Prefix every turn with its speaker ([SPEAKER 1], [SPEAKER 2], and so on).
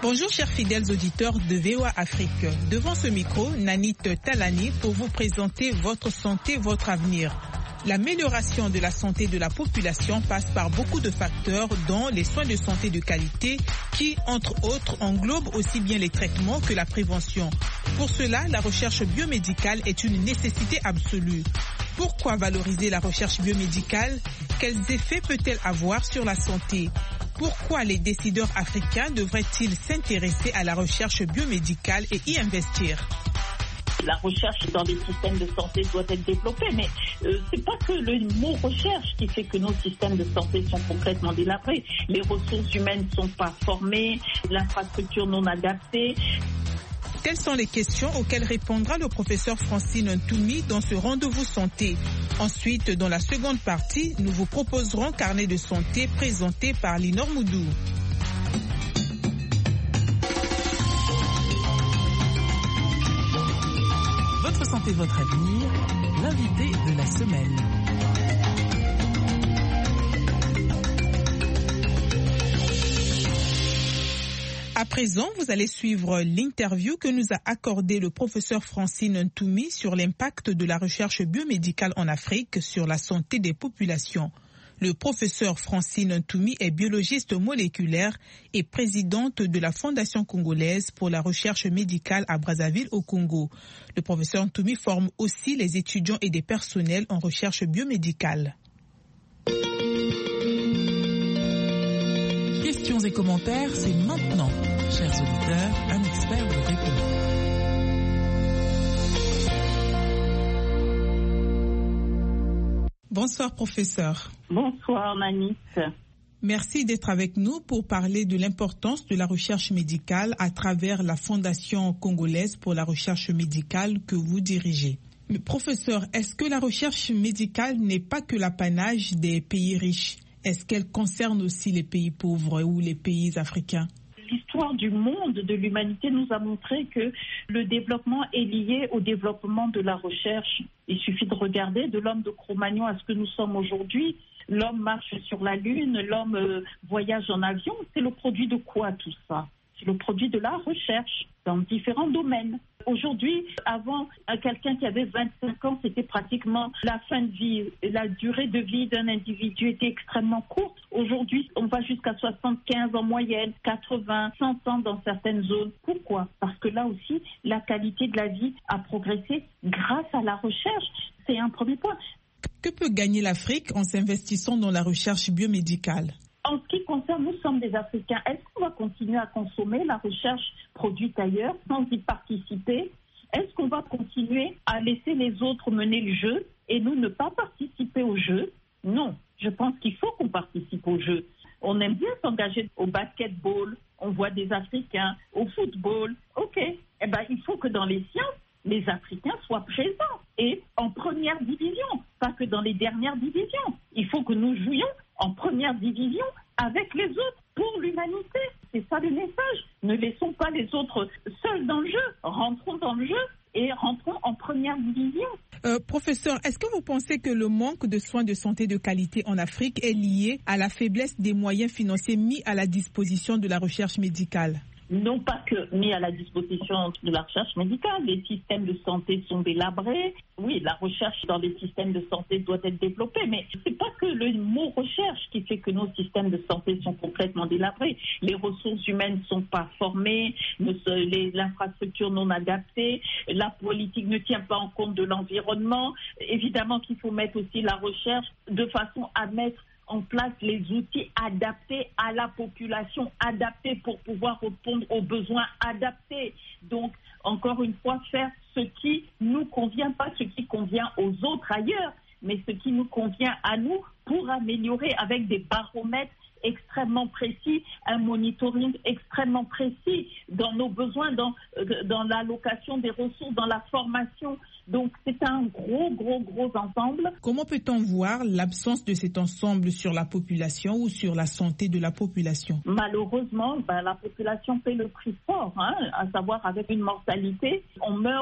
[SPEAKER 1] Bonjour chers fidèles auditeurs de VOA Afrique. Devant ce micro, Nanit Talani pour vous présenter votre santé, votre avenir. L'amélioration de la santé de la population passe par beaucoup de facteurs, dont les soins de santé de qualité qui, entre autres, englobent aussi bien les traitements que la prévention. Pour cela, la recherche biomédicale est une nécessité absolue. Pourquoi valoriser la recherche biomédicale? Quels effets peut-elle avoir sur la santé? Pourquoi les décideurs africains devraient-ils s'intéresser à la recherche biomédicale et y investir?
[SPEAKER 2] La recherche dans les systèmes de santé doit être développée, mais c'est pas que le mot recherche qui fait que nos systèmes de santé sont complètement délabrés. Les ressources humaines ne sont pas formées, l'infrastructure non adaptée.
[SPEAKER 1] Telles sont les questions auxquelles répondra le professeur Francine Ntoumi dans ce rendez-vous santé. Ensuite, dans la seconde partie, nous vous proposerons Carnet de santé présenté par Linor Moudou.
[SPEAKER 3] Votre santé, votre avenir, l'invité de la semaine.
[SPEAKER 1] À présent, vous allez suivre l'interview que nous a accordé le professeur Francine Ntoumi sur l'impact de la recherche biomédicale en Afrique sur la santé des populations. Le professeur Francine Ntoumi est biologiste moléculaire et présidente de la Fondation congolaise pour la recherche médicale à Brazzaville au Congo. Le professeur Ntoumi forme aussi les étudiants et des personnels en recherche biomédicale.
[SPEAKER 3] Questions et commentaires, c'est maintenant. Chers auditeurs, un expert vous répond.
[SPEAKER 1] Bonsoir professeur.
[SPEAKER 2] Bonsoir Nanit.
[SPEAKER 1] Merci d'être avec nous pour parler de l'importance de la recherche médicale à travers la Fondation congolaise pour la recherche médicale que vous dirigez. Mais professeur, est-ce que la recherche médicale n'est pas que l'apanage des pays riches? Est-ce qu'elle concerne aussi les pays pauvres ou les pays africains?
[SPEAKER 2] L'histoire du monde, de l'humanité, nous a montré que le développement est lié au développement de la recherche. Il suffit de regarder de l'homme de Cro-Magnon à ce que nous sommes aujourd'hui. L'homme marche sur la Lune, l'homme voyage en avion. C'est le produit de quoi tout ça? C'est le produit de la recherche dans différents domaines. Aujourd'hui, avant, quelqu'un qui avait 25 ans, c'était pratiquement la fin de vie. La durée de vie d'un individu était extrêmement courte. Aujourd'hui, on va jusqu'à 75 en moyenne, 80, 100 ans dans certaines zones. Pourquoi? Parce que là aussi, la qualité de la vie a progressé grâce à la recherche. C'est un premier point.
[SPEAKER 1] Que peut gagner l'Afrique en s'investissant dans la recherche biomédicale?
[SPEAKER 2] En ce qui concerne, nous sommes des Africains. Est-ce qu'on va continuer à consommer la recherche produite ailleurs sans y participer? Est-ce qu'on va continuer à laisser les autres mener le jeu et nous ne pas participer au jeu? Non, je pense qu'il faut qu'on participe au jeu. On aime bien s'engager au basketball, on voit des Africains, au football. OK, eh ben, il faut que dans les sciences, les Africains soient présents et en première division, pas que dans les dernières divisions. Il faut que nous jouions en première division avec les autres pour l'humanité. C'est ça le message. Ne laissons pas les autres seuls dans le jeu. Rentrons dans le jeu et rentrons en première division.
[SPEAKER 1] Professeur, est-ce que vous pensez que le manque de soins de santé de qualité en Afrique est lié à la faiblesse des moyens financiers mis à la disposition de la recherche médicale?
[SPEAKER 2] Non pas que mis à la disposition de la recherche médicale, les systèmes de santé sont délabrés. Oui, la recherche dans les systèmes de santé doit être développée, mais c'est pas que le mot recherche qui fait que nos systèmes de santé sont complètement délabrés. Les ressources humaines ne sont pas formées, l'infrastructure non adaptée, la politique ne tient pas en compte de l'environnement. Évidemment qu'il faut mettre aussi la recherche de façon à mettre en place les outils adaptés à la population, adaptés pour pouvoir répondre aux besoins adaptés. Donc, encore une fois, faire ce qui nous convient, pas ce qui convient aux autres ailleurs, mais ce qui nous convient à nous pour améliorer avec des baromètres extrêmement précis, un monitoring extrêmement précis dans nos besoins, dans l'allocation des ressources, dans la formation. Donc, c'est un gros ensemble.
[SPEAKER 1] Comment peut-on voir l'absence de cet ensemble sur la population ou sur la santé de la population?
[SPEAKER 2] Malheureusement, la population paie le prix fort, à savoir avec une mortalité. On meurt